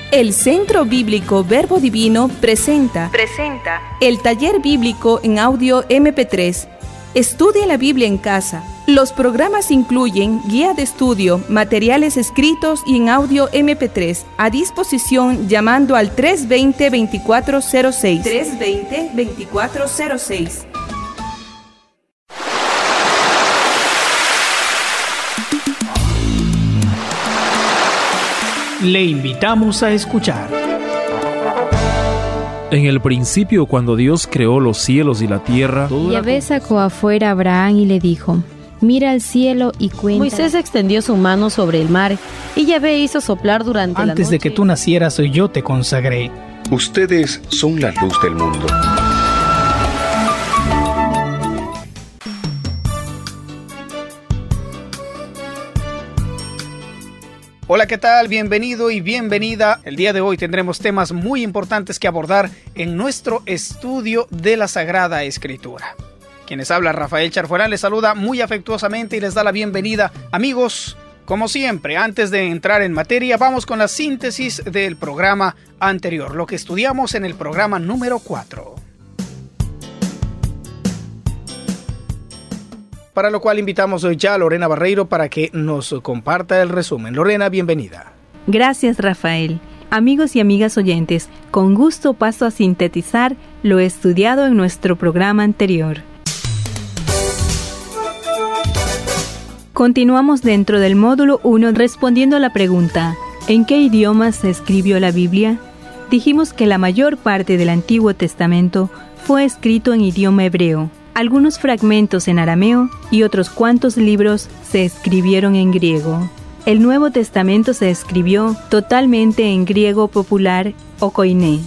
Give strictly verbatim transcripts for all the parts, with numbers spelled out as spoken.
El Centro Bíblico Verbo Divino presenta, presenta el taller bíblico en audio eme pe tres. Estudia la Biblia en casa. Los programas incluyen guía de estudio, materiales escritos y en audio eme pe tres, a disposición llamando al tres veinte, veinticuatro cero seis. tres veinte, veinticuatro cero seis. Le invitamos a escuchar. En el principio, cuando Dios creó los cielos y la tierra, Yahvé sacó afuera a Abraham y le dijo: mira al cielo y cuenta. Moisés extendió su mano sobre el mar y Yahvé hizo soplar durante la noche. Antes de que tú nacieras, yo te consagré. Ustedes son la luz del mundo. Hola, ¿qué tal? Bienvenido y bienvenida. El día de hoy tendremos temas muy importantes que abordar en nuestro estudio de la Sagrada Escritura. Quienes habla, Rafael Charfuerán, les saluda muy afectuosamente y les da la bienvenida. Amigos, como siempre, antes de entrar en materia, vamos con la síntesis del programa anterior, lo que estudiamos en el programa número cuatro. Para lo cual invitamos hoy ya a Lorena Barreiro para que nos comparta el resumen. Lorena, bienvenida. Gracias, Rafael. Amigos y amigas oyentes, con gusto paso a sintetizar lo estudiado en nuestro programa anterior. Continuamos dentro del módulo uno respondiendo a la pregunta: ¿en qué idiomas se escribió la Biblia? Dijimos que la mayor parte del Antiguo Testamento fue escrito en idioma hebreo, algunos fragmentos en arameo y otros cuantos libros se escribieron en griego. El Nuevo Testamento se escribió totalmente en griego popular o koiné.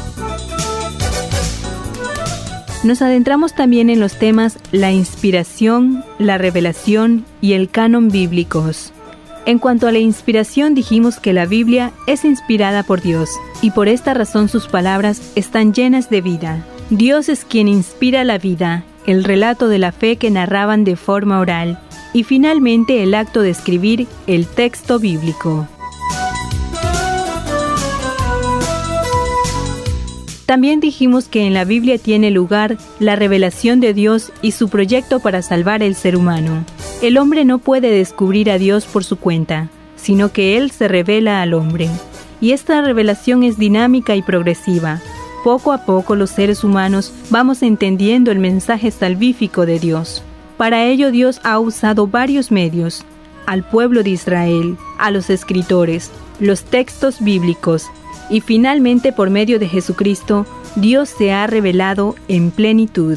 Nos adentramos también en los temas la inspiración, la revelación y el canon bíblicos. En cuanto a la inspiración, dijimos que la Biblia es inspirada por Dios y por esta razón sus palabras están llenas de vida. Dios es quien inspira la vida, el relato de la fe que narraban de forma oral y finalmente el acto de escribir el texto bíblico. También dijimos que en la Biblia tiene lugar la revelación de Dios y su proyecto para salvar el ser humano. El hombre no puede descubrir a Dios por su cuenta, sino que Él se revela al hombre. Y esta revelación es dinámica y progresiva. Poco a poco los seres humanos vamos entendiendo el mensaje salvífico de Dios. Para ello Dios ha usado varios medios: al pueblo de Israel, a los escritores, los textos bíblicos y finalmente por medio de Jesucristo, Dios se ha revelado en plenitud.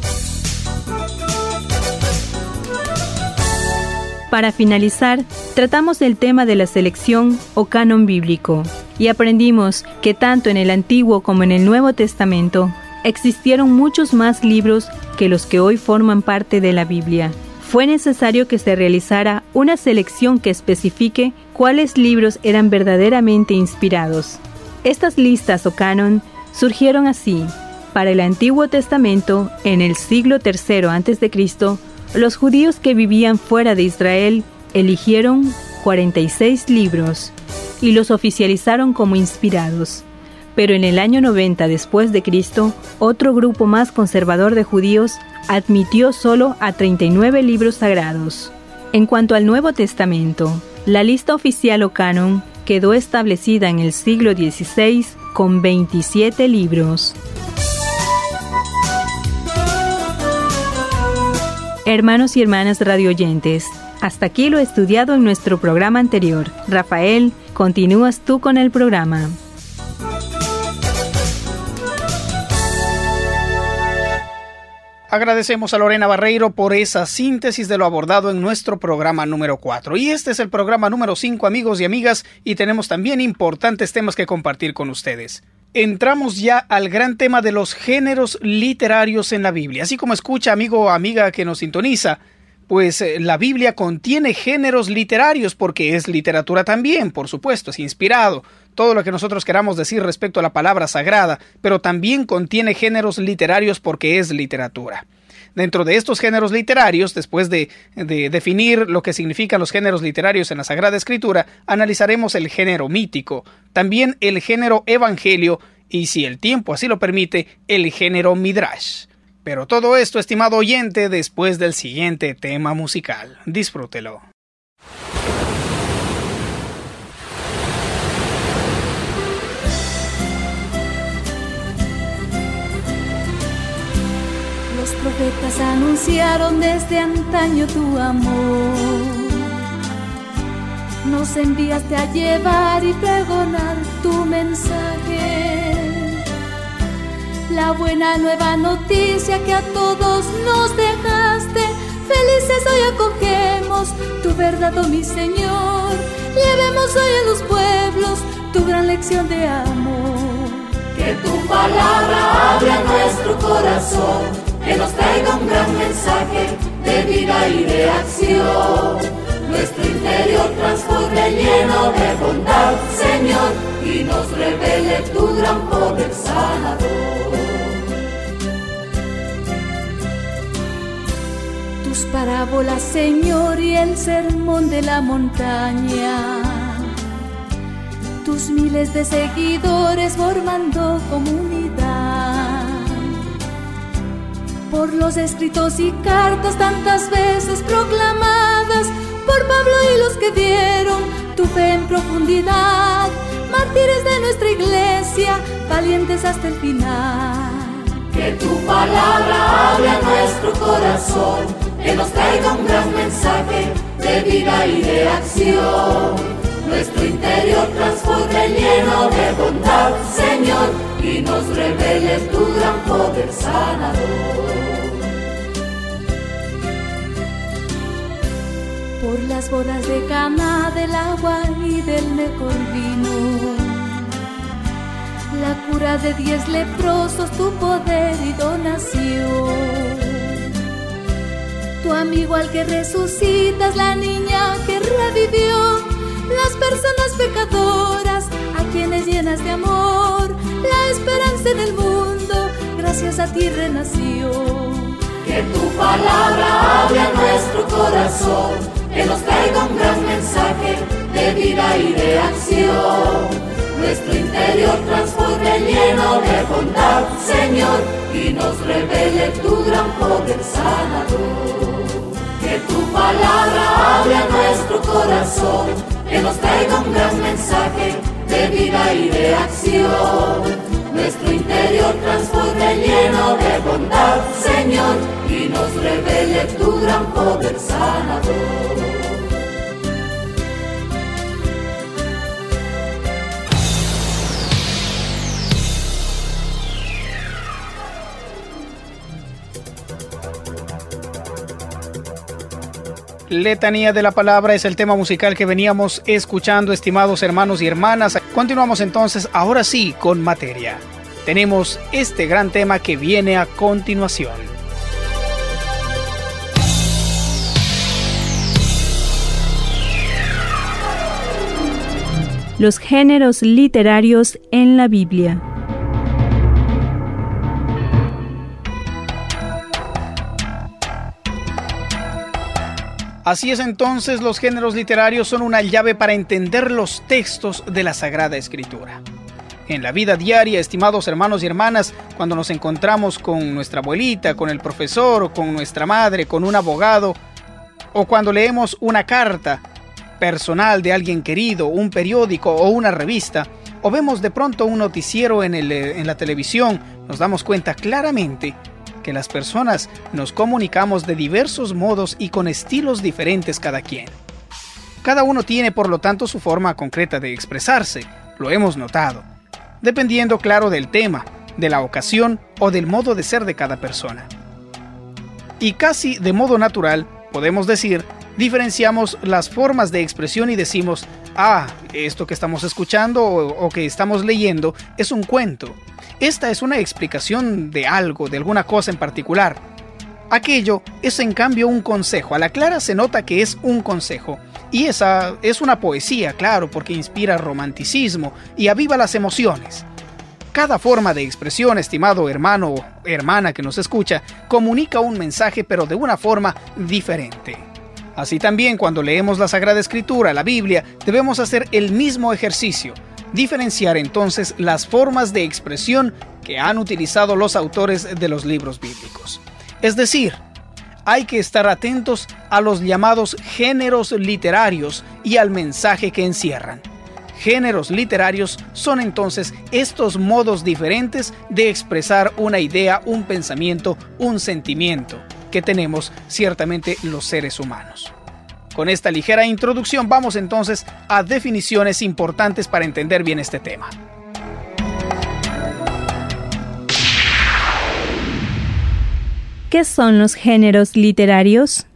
Para finalizar, tratamos el tema de la selección o canon bíblico y aprendimos que tanto en el Antiguo como en el Nuevo Testamento existieron muchos más libros que los que hoy forman parte de la Biblia. Fue necesario que se realizara una selección que especifique cuáles libros eran verdaderamente inspirados. Estas listas o canon surgieron así. Para el Antiguo Testamento, en el siglo tercero antes de Cristo, los judíos que vivían fuera de Israel eligieron cuarenta y seis libros y los oficializaron como inspirados. Pero en el año noventa después de Cristo, otro grupo más conservador de judíos admitió solo a treinta y nueve libros sagrados. En cuanto al Nuevo Testamento, la lista oficial o canon quedó establecida en el siglo dieciséis con veintisiete libros. Hermanos y hermanas radioyentes, hasta aquí lo estudiado en nuestro programa anterior. Rafael, continúas tú con el programa. Agradecemos a Lorena Barreiro por esa síntesis de lo abordado en nuestro programa número cuatro. Y este es el programa número cinco, amigos y amigas, y tenemos también importantes temas que compartir con ustedes. Entramos ya al gran tema de los géneros literarios en la Biblia. Así como escucha, amigo o amiga que nos sintoniza, pues eh, la Biblia contiene géneros literarios porque es literatura también, por supuesto, es inspirado. Todo lo que nosotros queramos decir respecto a la palabra sagrada, pero también contiene géneros literarios porque es literatura. Dentro de estos géneros literarios, después de, de definir lo que significan los géneros literarios en la Sagrada Escritura, analizaremos el género mítico, también el género evangelio y, si el tiempo así lo permite, el género midrash. Pero todo esto, estimado oyente, después del siguiente tema musical. Disfrútelo. Los profetas anunciaron desde antaño tu amor. Nos enviaste a llevar y pregonar tu mensaje. La buena nueva noticia que a todos nos dejaste. Felices hoy acogemos tu verdad, oh mi Señor. Llevemos hoy a los pueblos tu gran lección de amor. Que tu palabra hable a nuestro corazón, que nos traiga un gran mensaje de vida y de acción. Nuestro interior transforme lleno de bondad, Señor, y nos revele tu gran poder sanador. Tus parábolas, Señor, y el sermón de la montaña, tus miles de seguidores formando comunidad. Por los escritos y cartas tantas veces proclamadas por Pablo y los que dieron tu fe en profundidad, mártires de nuestra iglesia, valientes hasta el final. Que tu palabra hable a nuestro corazón, que nos traiga un gran mensaje de vida y de acción. Nuestro interior transforme lleno de bondad, Señor, y nos revele tu gran poder sanador. Por las bodas de Caná, del agua y del mejor vino, la cura de diez leprosos, tu poder y donación. Tu amigo al que resucitas, la niña que revivió, las personas pecadoras a quienes llenas de amor, la esperanza en el mundo, gracias a ti renació. Que tu palabra hable a nuestro corazón, que nos traiga un gran mensaje de vida y de acción. Nuestro interior transforme lleno de bondad, Señor, y nos revele tu gran poder sanador. Que tu palabra hable a nuestro corazón, que nos traiga un gran mensaje de vida y de acción. Nuestro interior transforme lleno de bondad, Señor, y nos revele tu gran poder sanador. Letanía de la Palabra es el tema musical que veníamos escuchando, estimados hermanos y hermanas. Continuamos entonces, ahora sí, con materia. Tenemos este gran tema que viene a continuación. Los géneros literarios en la Biblia. Así es entonces, los géneros literarios son una llave para entender los textos de la Sagrada Escritura. En la vida diaria, estimados hermanos y hermanas, cuando nos encontramos con nuestra abuelita, con el profesor, o con nuestra madre, con un abogado, o cuando leemos una carta personal de alguien querido, un periódico o una revista, o vemos de pronto un noticiero en, el, en la televisión, nos damos cuenta claramente que las personas nos comunicamos de diversos modos y con estilos diferentes cada quien. Cada uno tiene, por lo tanto, su forma concreta de expresarse, lo hemos notado, dependiendo, claro, del tema, de la ocasión o del modo de ser de cada persona. Y casi de modo natural, podemos decir, diferenciamos las formas de expresión y decimos, ah, esto que estamos escuchando o, o que estamos leyendo es un cuento. Esta es una explicación de algo, de alguna cosa en particular. Aquello es en cambio un consejo. A la clara se nota que es un consejo. Y esa es una poesía, claro, porque inspira romanticismo y aviva las emociones. Cada forma de expresión, estimado hermano o hermana que nos escucha, comunica un mensaje pero de una forma diferente. Así también, cuando leemos la Sagrada Escritura, la Biblia, debemos hacer el mismo ejercicio, diferenciar entonces las formas de expresión que han utilizado los autores de los libros bíblicos. Es decir, hay que estar atentos a los llamados géneros literarios y al mensaje que encierran. Géneros literarios son entonces estos modos diferentes de expresar una idea, un pensamiento, un sentimiento que tenemos ciertamente los seres humanos. Con esta ligera introducción vamos entonces a definiciones importantes para entender bien este tema. ¿Qué son los géneros literarios?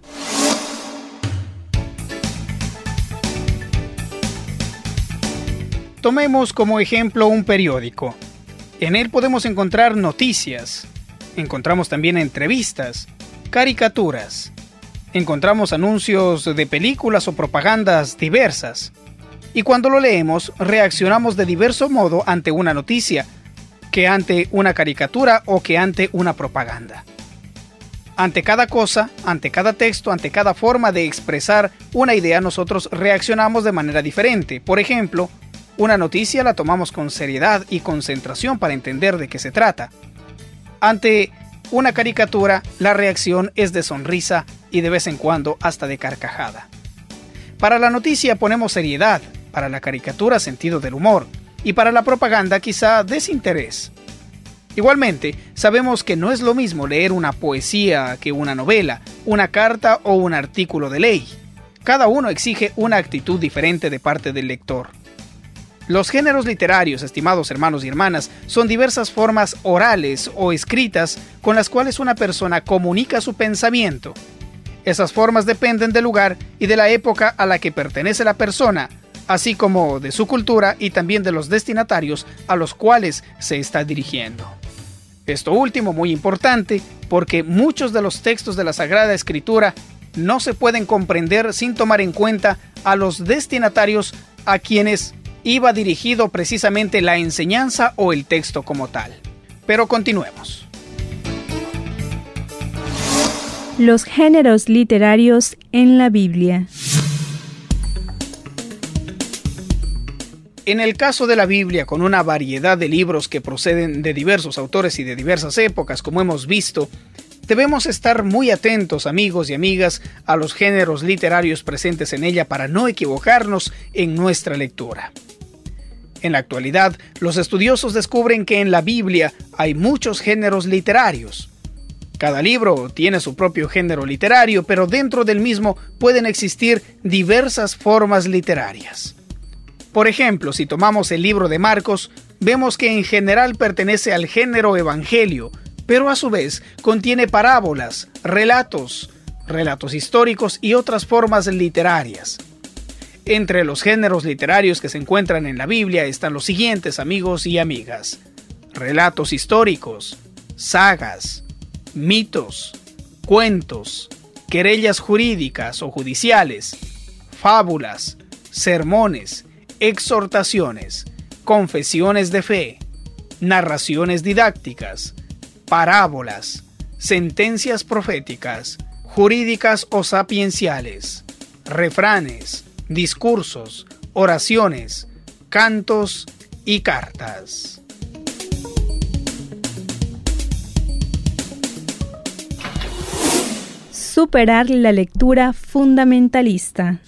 Tomemos como ejemplo un periódico. En él podemos encontrar noticias, encontramos también entrevistas, caricaturas, encontramos anuncios de películas o propagandas diversas. Y cuando lo leemos, reaccionamos de diverso modo ante una noticia, que ante una caricatura o que ante una propaganda. Ante cada cosa, ante cada texto, ante cada forma de expresar una idea, nosotros reaccionamos de manera diferente. Por ejemplo, una noticia la tomamos con seriedad y concentración para entender de qué se trata. Ante una caricatura, la reacción es de sonrisa y de vez en cuando hasta de carcajada. Para la noticia ponemos seriedad, para la caricatura sentido del humor y para la propaganda quizá desinterés. Igualmente, sabemos que no es lo mismo leer una poesía que una novela, una carta o un artículo de ley. Cada uno exige una actitud diferente de parte del lector. Los géneros literarios, estimados hermanos y hermanas, son diversas formas orales o escritas con las cuales una persona comunica su pensamiento. Esas formas dependen del lugar y de la época a la que pertenece la persona, así como de su cultura y también de los destinatarios a los cuales se está dirigiendo. Esto último muy importante porque muchos de los textos de la Sagrada Escritura no se pueden comprender sin tomar en cuenta a los destinatarios a quienes iba dirigido precisamente la enseñanza o el texto como tal. Pero continuemos. Los géneros literarios en la Biblia. En el caso de la Biblia, con una variedad de libros que proceden de diversos autores y de diversas épocas, como hemos visto, debemos estar muy atentos, amigos y amigas, a los géneros literarios presentes en ella para no equivocarnos en nuestra lectura. En la actualidad, los estudiosos descubren que en la Biblia hay muchos géneros literarios. Cada libro tiene su propio género literario, pero dentro del mismo pueden existir diversas formas literarias. Por ejemplo, si tomamos el libro de Marcos, vemos que en general pertenece al género evangelio, pero a su vez contiene parábolas, relatos, relatos históricos y otras formas literarias. Entre los géneros literarios que se encuentran en la Biblia están los siguientes, amigos y amigas: relatos históricos, sagas, mitos, cuentos, querellas jurídicas o judiciales, fábulas, sermones, exhortaciones, confesiones de fe, narraciones didácticas, parábolas, sentencias proféticas, jurídicas o sapienciales, refranes, discursos, oraciones, cantos y cartas. Superar la lectura fundamentalista.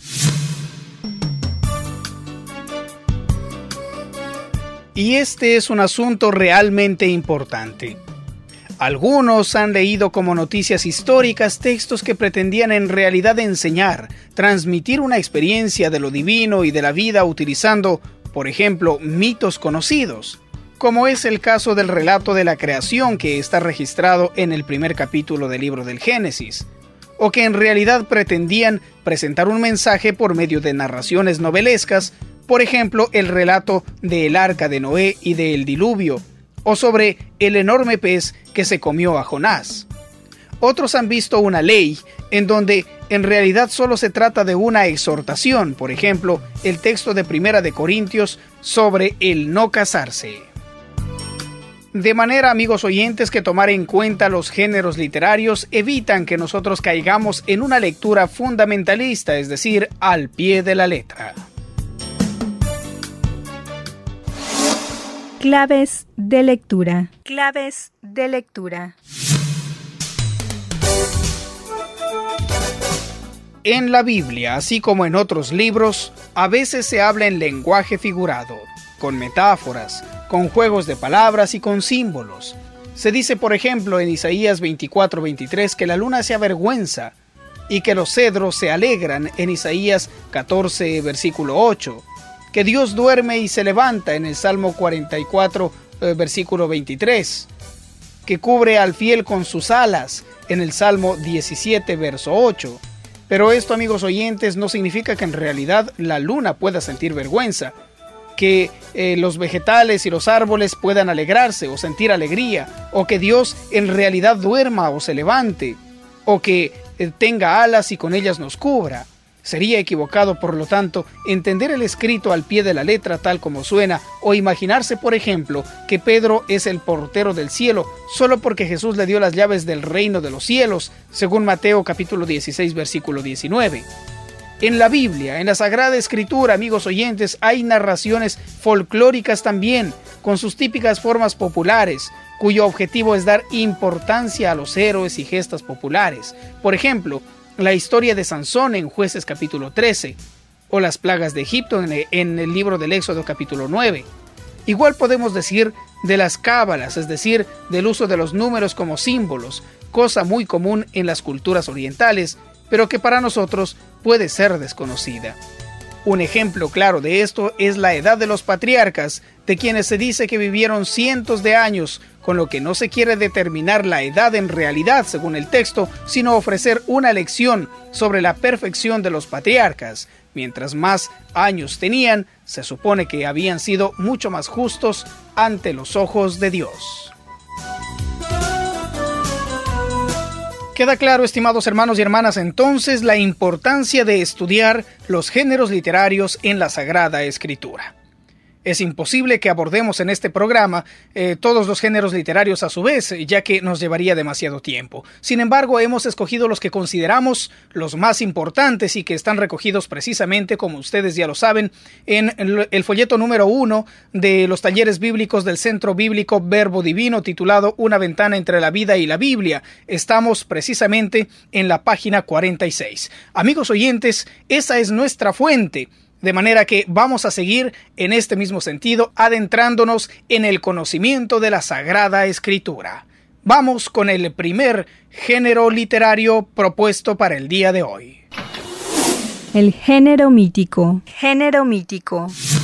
Y este es un asunto realmente importante. Algunos han leído como noticias históricas textos que pretendían en realidad enseñar, transmitir una experiencia de lo divino y de la vida utilizando, por ejemplo, mitos conocidos, como es el caso del relato de la creación que está registrado en el primer capítulo del libro del Génesis, o que en realidad pretendían presentar un mensaje por medio de narraciones novelescas, por ejemplo, el relato del arca de Noé y del diluvio, o sobre el enorme pez que se comió a Jonás. Otros han visto una ley en donde en realidad solo se trata de una exhortación, por ejemplo, el texto de Primera de Corintios sobre el no casarse. De manera, amigos oyentes, que tomar en cuenta los géneros literarios evitan que nosotros caigamos en una lectura fundamentalista, es decir, al pie de la letra. Claves de lectura. Claves de lectura. En la Biblia, así como en otros libros, a veces se habla en lenguaje figurado, con metáforas, con juegos de palabras y con símbolos. Se dice, por ejemplo, en Isaías veinticuatro veintitrés que la luna se avergüenza y que los cedros se alegran en Isaías catorce, versículo ocho, que Dios duerme y se levanta en el Salmo cuarenta y cuatro, eh, versículo veintitrés, que cubre al fiel con sus alas en el Salmo diecisiete, verso ocho. Pero esto, amigos oyentes, no significa que en realidad la luna pueda sentir vergüenza, que eh, los vegetales y los árboles puedan alegrarse o sentir alegría, o que Dios en realidad duerma o se levante, o que eh, tenga alas y con ellas nos cubra. Sería equivocado, por lo tanto, entender el escrito al pie de la letra tal como suena, o imaginarse, por ejemplo, que Pedro es el portero del cielo, solo porque Jesús le dio las llaves del reino de los cielos, según Mateo capítulo dieciséis, versículo diecinueve. En la Biblia, en la Sagrada Escritura, amigos oyentes, hay narraciones folclóricas también, con sus típicas formas populares, cuyo objetivo es dar importancia a los héroes y gestas populares. Por ejemplo, la historia de Sansón en Jueces capítulo trece, o las plagas de Egipto en el, en el libro del Éxodo capítulo nueve. Igual podemos decir de las cábalas, es decir, del uso de los números como símbolos, cosa muy común en las culturas orientales, pero que para nosotros puede ser desconocida. Un ejemplo claro de esto es la edad de los patriarcas, de quienes se dice que vivieron cientos de años, con lo que no se quiere determinar la edad en realidad según el texto, sino ofrecer una lección sobre la perfección de los patriarcas. Mientras más años tenían, se supone que habían sido mucho más justos ante los ojos de Dios. Queda claro, estimados hermanos y hermanas, entonces la importancia de estudiar los géneros literarios en la Sagrada Escritura. Es imposible que abordemos en este programa eh, todos los géneros literarios a su vez, ya que nos llevaría demasiado tiempo. Sin embargo, hemos escogido los que consideramos los más importantes y que están recogidos precisamente, como ustedes ya lo saben, en el, el folleto número uno de los talleres bíblicos del Centro Bíblico Verbo Divino, titulado Una ventana entre la vida y la Biblia. Estamos precisamente en la página cuarenta y seis. Amigos oyentes, esa es nuestra fuente. De manera que vamos a seguir en este mismo sentido, adentrándonos en el conocimiento de la Sagrada Escritura. Vamos con el primer género literario propuesto para el día de hoy. El género mítico. Género mítico.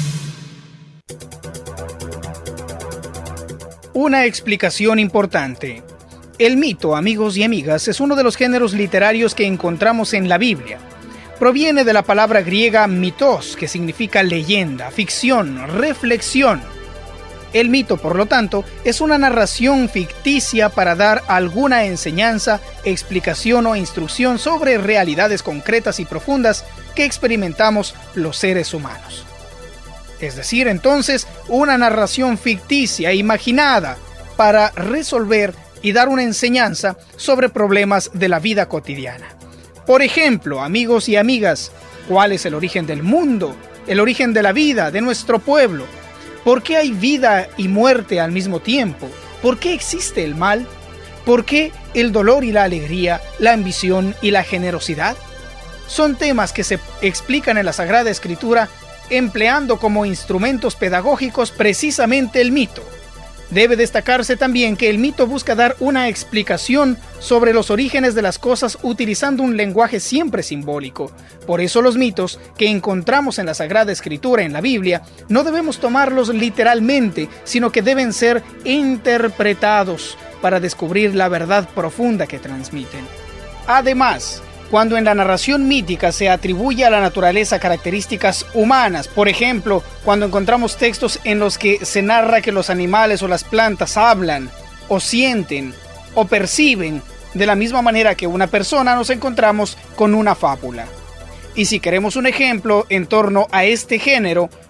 Una explicación importante. El mito, amigos y amigas, es uno de los géneros literarios que encontramos en la Biblia. Proviene de la palabra griega mitos, que significa leyenda, ficción, reflexión. El mito, por lo tanto, es una narración ficticia para dar alguna enseñanza, explicación o instrucción sobre realidades concretas y profundas que experimentamos los seres humanos. Es decir, entonces, una narración ficticia, imaginada, para resolver y dar una enseñanza sobre problemas de la vida cotidiana. Por ejemplo, amigos y amigas, ¿cuál es el origen del mundo? El origen de la vida, de nuestro pueblo. ¿Por qué hay vida y muerte al mismo tiempo? ¿Por qué existe el mal? ¿Por qué el dolor y la alegría, la ambición y la generosidad? Son temas que se explican en la Sagrada Escritura empleando como instrumentos pedagógicos precisamente el mito. Debe destacarse también que el mito busca dar una explicación sobre los orígenes de las cosas utilizando un lenguaje siempre simbólico. Por eso los mitos que encontramos en la Sagrada Escritura, en la Biblia, no debemos tomarlos literalmente, sino que deben ser interpretados para descubrir la verdad profunda que transmiten. Además, cuando en la narración mítica se atribuye a la naturaleza características humanas, por ejemplo, cuando encontramos textos en los que se narra que los animales o las plantas hablan, o sienten, o perciben, de la misma manera que una persona, nos encontramos con una fábula. Y si queremos un ejemplo en torno a este género,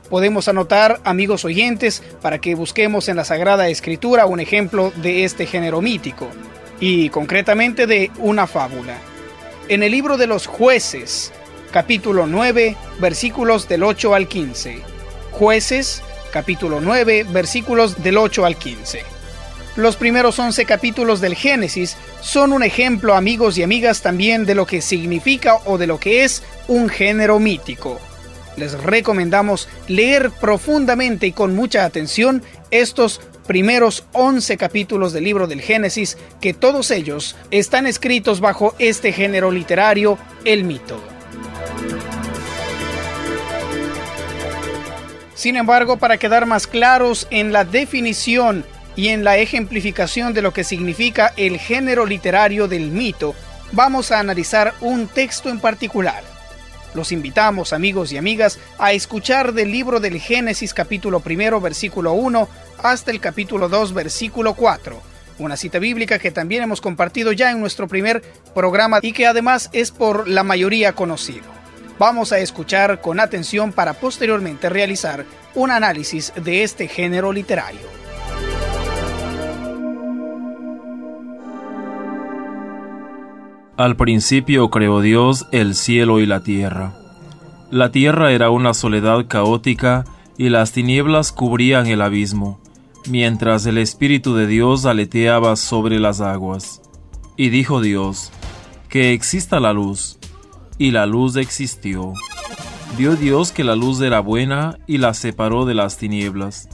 Podemos anotar, amigos oyentes, para que busquemos en la Sagrada Escritura un ejemplo de este género mítico, y concretamente de una fábula. En el libro de los Jueces, capítulo nueve, versículos del ocho al quince. Jueces, capítulo nueve, versículos del ocho al quince. Los primeros once capítulos del Génesis son un ejemplo, amigos y amigas, también de lo que significa o de lo que es un género mítico. Les recomendamos leer profundamente y con mucha atención estos primeros once capítulos del libro del Génesis, que todos ellos están escritos bajo este género literario, el mito. Sin embargo, para quedar más claros en la definición y en la ejemplificación de lo que significa el género literario del mito, vamos a analizar un texto en particular. Los invitamos, amigos y amigas, a escuchar del libro del Génesis capítulo primero, versículo uno, hasta el capítulo dos, versículo cuatro. Una cita bíblica que también hemos compartido ya en nuestro primer programa y que además es por la mayoría conocido. Vamos a escuchar con atención para posteriormente realizar un análisis de este género literario. Al principio creó Dios el cielo y la tierra. La tierra era una soledad caótica y las tinieblas cubrían el abismo, mientras el Espíritu de Dios aleteaba sobre las aguas. Y dijo Dios, que exista la luz, y la luz existió. Vio Dios que la luz era buena y la separó de las tinieblas.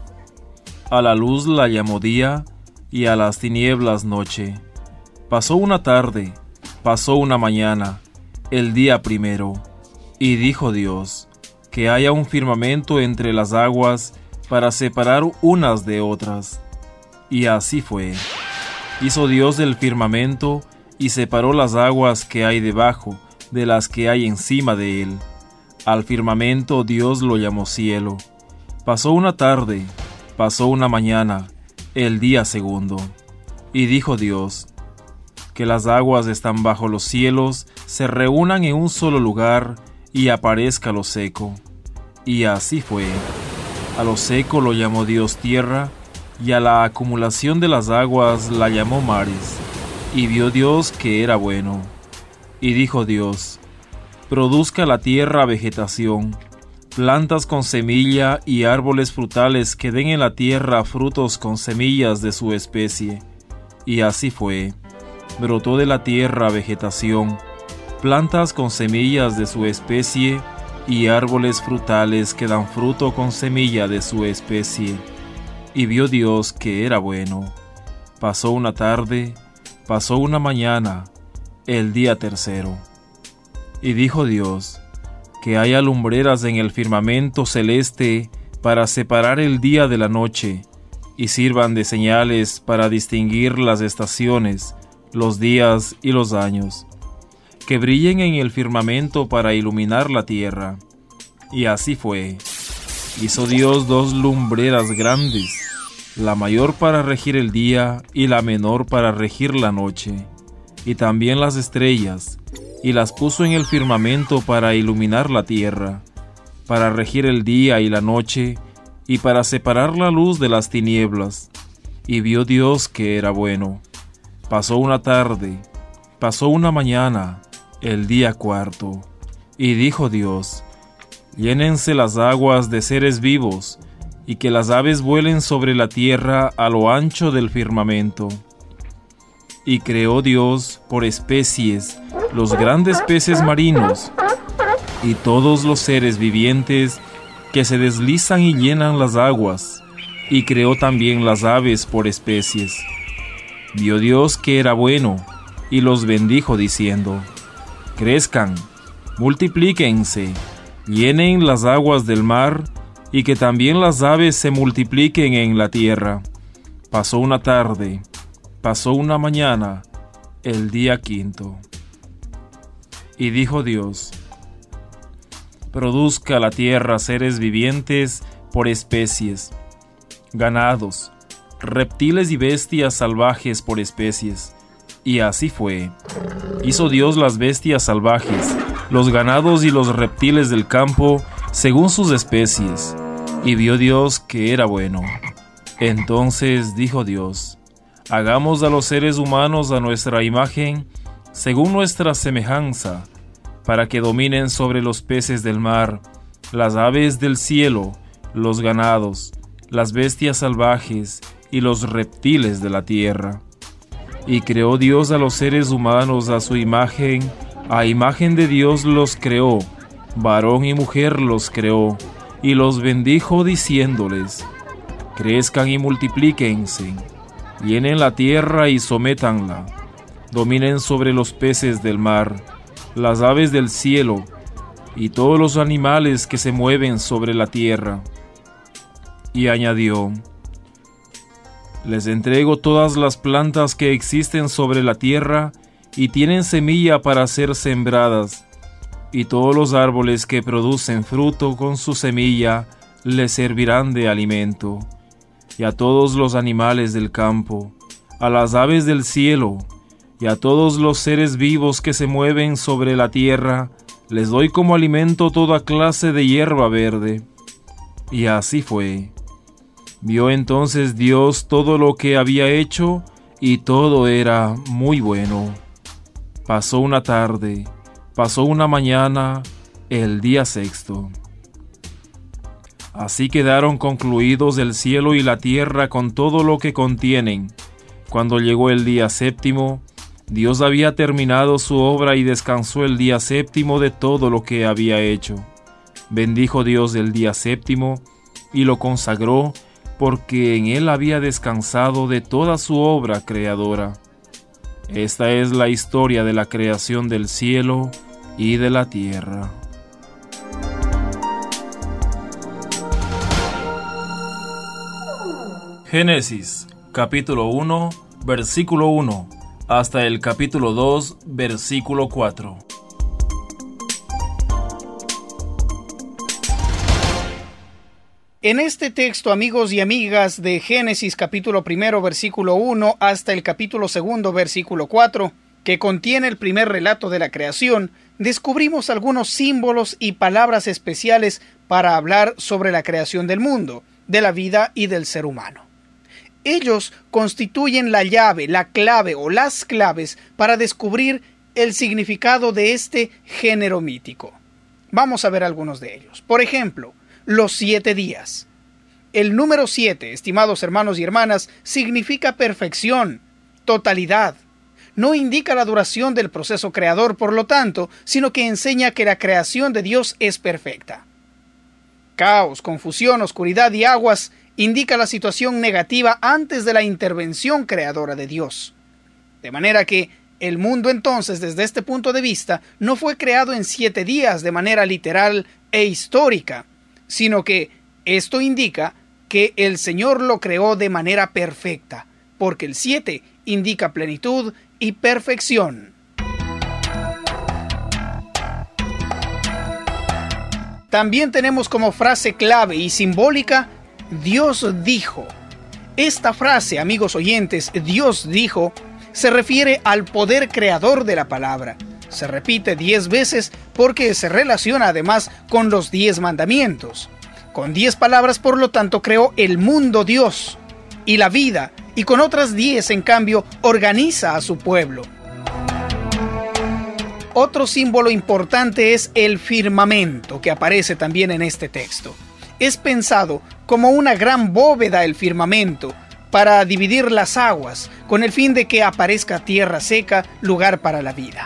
A la luz la llamó día y a las tinieblas noche. Pasó una tarde, pasó una mañana, el día primero, y dijo Dios, que haya un firmamento entre las aguas para separar unas de otras. Y así fue. Hizo Dios el firmamento y separó las aguas que hay debajo de las que hay encima de él. Al firmamento Dios lo llamó cielo. Pasó una tarde, pasó una mañana, el día segundo. Y dijo Dios, que las aguas están bajo los cielos se reúnan en un solo lugar y aparezca lo seco. Y así fue. A lo seco lo llamó Dios tierra, y a la acumulación de las aguas la llamó mares. Y vio Dios que era bueno. Y dijo Dios, produzca la tierra vegetación, plantas con semilla y árboles frutales que den en la tierra frutos con semillas de su especie. Y así fue. Brotó de la tierra vegetación, plantas con semillas de su especie y árboles frutales que dan fruto con semilla de su especie. Y vio Dios que era bueno. Pasó una tarde, pasó una mañana, el día tercero. Y dijo Dios, que haya lumbreras en el firmamento celeste para separar el día de la noche, y sirvan de señales para distinguir las estaciones, los días y los años, que brillen en el firmamento para iluminar la tierra. Y así fue. Hizo Dios dos lumbreras grandes, la mayor para regir el día y la menor para regir la noche, y también las estrellas, y las puso en el firmamento para iluminar la tierra, para regir el día y la noche, y para separar la luz de las tinieblas. Y vio Dios que era bueno. Pasó una tarde, pasó una mañana, el día cuarto. Y dijo Dios, llénense las aguas de seres vivos, y que las aves vuelen sobre la tierra a lo ancho del firmamento. Y creó Dios por especies los grandes peces marinos, y todos los seres vivientes que se deslizan y llenan las aguas, y creó también las aves por especies. Vio Dios que era bueno, y los bendijo diciendo, crezcan, multiplíquense, llenen las aguas del mar, y que también las aves se multipliquen en la tierra. Pasó una tarde, pasó una mañana, el día quinto. Y dijo Dios, produzca la tierra seres vivientes por especies, ganados, reptiles y bestias salvajes por especies. Y así fue. Hizo Dios las bestias salvajes, los ganados y los reptiles del campo, según sus especies, Y vio Dios que era bueno. Entonces dijo Dios: hagamos a los seres humanos a nuestra imagen, según nuestra semejanza, para que dominen sobre los peces del mar, las aves del cielo, los ganados, las bestias salvajes y los reptiles de la tierra. Y creó Dios a los seres humanos a su imagen, a imagen de Dios los creó, varón y mujer los creó, y los bendijo diciéndoles: crezcan y multiplíquense, llenen la tierra y sométanla, dominen sobre los peces del mar, las aves del cielo, y todos los animales que se mueven sobre la tierra. Y añadió: les entrego todas las plantas que existen sobre la tierra y tienen semilla para ser sembradas, y todos los árboles que producen fruto con su semilla les servirán de alimento, y a todos los animales del campo, a las aves del cielo, y a todos los seres vivos que se mueven sobre la tierra, les doy como alimento toda clase de hierba verde. Y así fue. Vio entonces Dios todo lo que había hecho, y todo era muy bueno. Pasó una tarde, pasó una mañana, el día sexto. Así quedaron concluidos el cielo y la tierra con todo lo que contienen. Cuando llegó el día séptimo, Dios había terminado su obra y descansó el día séptimo de todo lo que había hecho. Bendijo Dios el día séptimo y lo consagró, porque en él había descansado de toda su obra creadora. Esta es la historia de la creación del cielo y de la tierra. Génesis, capítulo uno, versículo uno, hasta el capítulo dos, versículo cuatro. En este texto, amigos y amigas, de Génesis capítulo primero, versículo uno, hasta el capítulo segundo, versículo cuatro, que contiene el primer relato de la creación, descubrimos algunos símbolos y palabras especiales para hablar sobre la creación del mundo, de la vida y del ser humano. Ellos constituyen la llave, la clave o las claves para descubrir el significado de este género mítico. Vamos a ver algunos de ellos. Por ejemplo, los siete días. El número siete, estimados hermanos y hermanas, significa perfección, totalidad. No indica la duración del proceso creador, por lo tanto, sino que enseña que la creación de Dios es perfecta. Caos, confusión, oscuridad y aguas indica la situación negativa antes de la intervención creadora de Dios. De manera que el mundo entonces, desde este punto de vista, no fue creado en siete días de manera literal e histórica, sino que esto indica que el Señor lo creó de manera perfecta, porque el siete indica plenitud y perfección. También tenemos como frase clave y simbólica, Dios dijo. Esta frase, amigos oyentes, Dios dijo, se refiere al poder creador de la palabra. Se repite diez veces porque se relaciona además con los diez mandamientos. Con diez palabras, por lo tanto, creó el mundo Dios y la vida, y con otras diez, en cambio, organiza a su pueblo. Otro símbolo importante es el firmamento, que aparece también en este texto. Es pensado como una gran bóveda el firmamento, para dividir las aguas, con el fin de que aparezca tierra seca, lugar para la vida.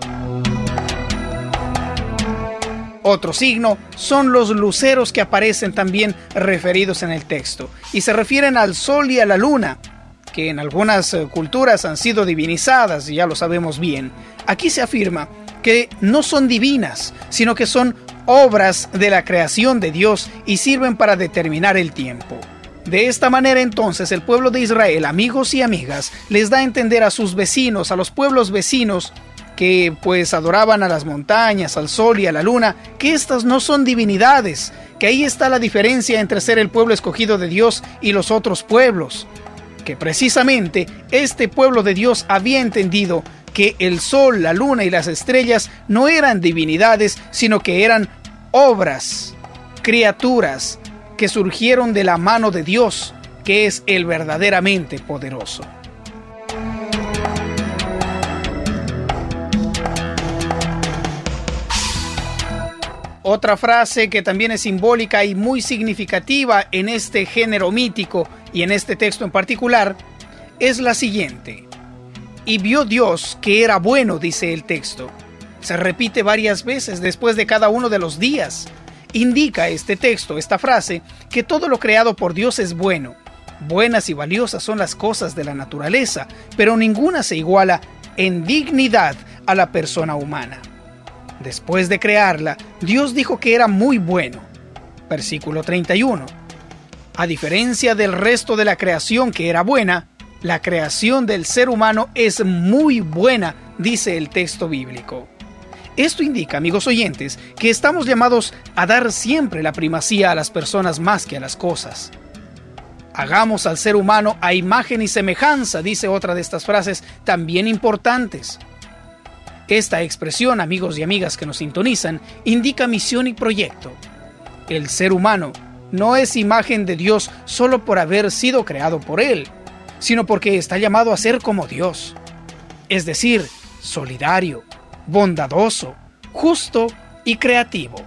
Otro signo son los luceros que aparecen también referidos en el texto, y se refieren al sol y a la luna, que en algunas culturas han sido divinizadas, y ya lo sabemos bien. Aquí se afirma que no son divinas, sino que son obras de la creación de Dios y sirven para determinar el tiempo. De esta manera entonces el pueblo de Israel, amigos y amigas, les da a entender a sus vecinos, a los pueblos vecinos, que pues adoraban a las montañas, al sol y a la luna, que estas no son divinidades, que ahí está la diferencia entre ser el pueblo escogido de Dios y los otros pueblos, que precisamente este pueblo de Dios había entendido que el sol, la luna y las estrellas no eran divinidades, sino que eran obras, criaturas, que surgieron de la mano de Dios, que es el verdaderamente poderoso. Otra frase que también es simbólica y muy significativa en este género mítico y en este texto en particular es la siguiente. Y vio Dios que era bueno, dice el texto. Se repite varias veces después de cada uno de los días. Indica este texto, esta frase, que todo lo creado por Dios es bueno. Buenas y valiosas son las cosas de la naturaleza, pero ninguna se iguala en dignidad a la persona humana. Después de crearla, Dios dijo que era muy bueno. Versículo treinta y uno. A diferencia del resto de la creación que era buena, la creación del ser humano es muy buena, dice el texto bíblico. Esto indica, amigos oyentes, que estamos llamados a dar siempre la primacía a las personas más que a las cosas. Hagamos al ser humano a imagen y semejanza, dice otra de estas frases también importantes. Esta expresión, amigos y amigas que nos sintonizan, indica misión y proyecto. El ser humano no es imagen de Dios solo por haber sido creado por Él, sino porque está llamado a ser como Dios. Es decir, solidario, bondadoso, justo y creativo.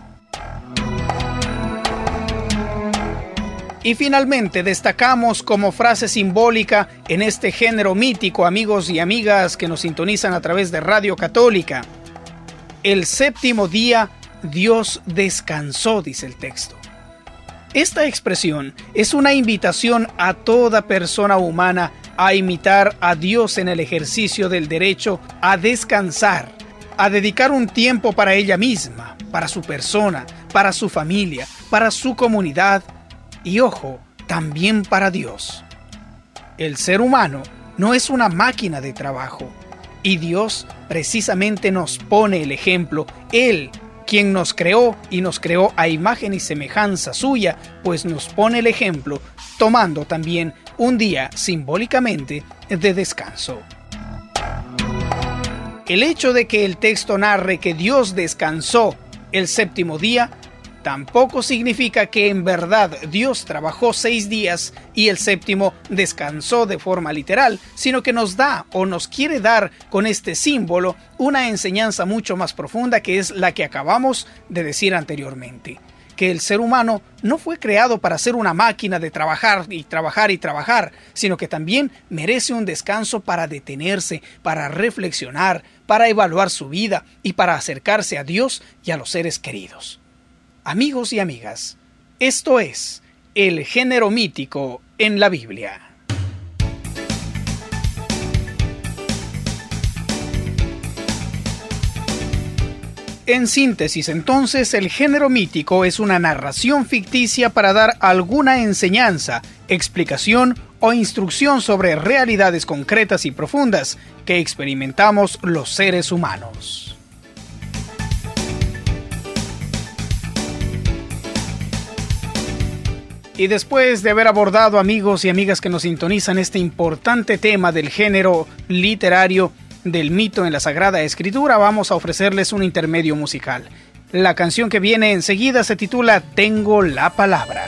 Y finalmente destacamos como frase simbólica en este género mítico, amigos y amigas que nos sintonizan a través de Radio Católica. El séptimo día Dios descansó, dice el texto. Esta expresión es una invitación a toda persona humana a imitar a Dios en el ejercicio del derecho a descansar, a dedicar un tiempo para ella misma, para su persona, para su familia, para su comunidad, y ojo, también para Dios. El ser humano no es una máquina de trabajo, y Dios precisamente nos pone el ejemplo. Él, quien nos creó y nos creó a imagen y semejanza suya, pues nos pone el ejemplo, tomando también un día simbólicamente de descanso. El hecho de que el texto narre que Dios descansó el séptimo día tampoco significa que en verdad Dios trabajó seis días y el séptimo descansó de forma literal, sino que nos da o nos quiere dar con este símbolo una enseñanza mucho más profunda, que es la que acabamos de decir anteriormente. Que el ser humano no fue creado para ser una máquina de trabajar y trabajar y trabajar, sino que también merece un descanso para detenerse, para reflexionar, para evaluar su vida y para acercarse a Dios y a los seres queridos. Amigos y amigas, esto es el género mítico en la Biblia. En síntesis, entonces, el género mítico es una narración ficticia para dar alguna enseñanza, explicación o instrucción sobre realidades concretas y profundas que experimentamos los seres humanos. Y después de haber abordado, amigos y amigas que nos sintonizan, este importante tema del género literario del mito en la Sagrada Escritura, vamos a ofrecerles un intermedio musical. La canción que viene enseguida se titula Tengo la Palabra.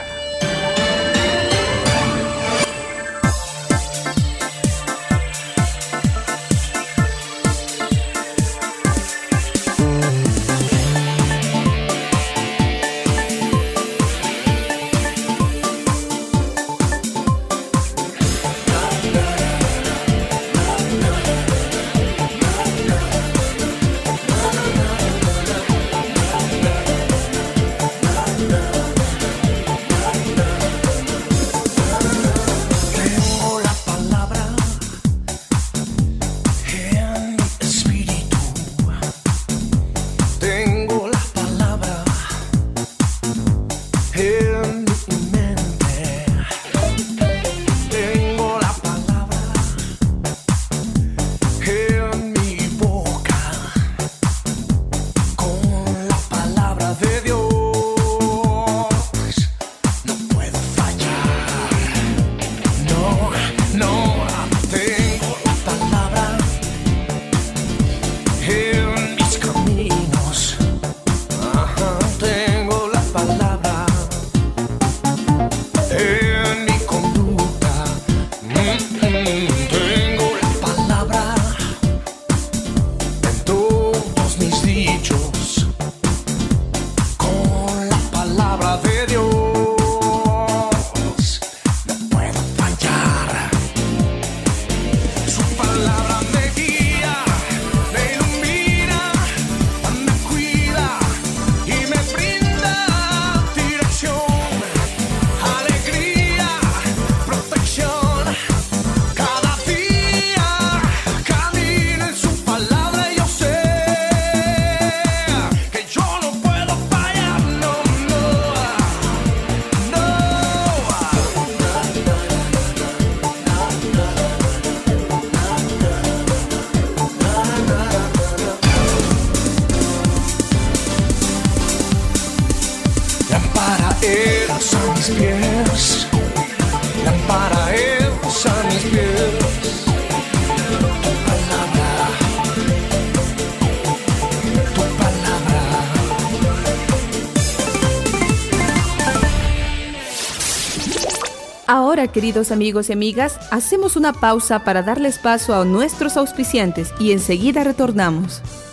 pies, lámpara es a mis pies. Tu palabra, tu palabra. Ahora, queridos amigos y amigas, hacemos una pausa para darles paso a nuestros auspiciantes y enseguida retornamos.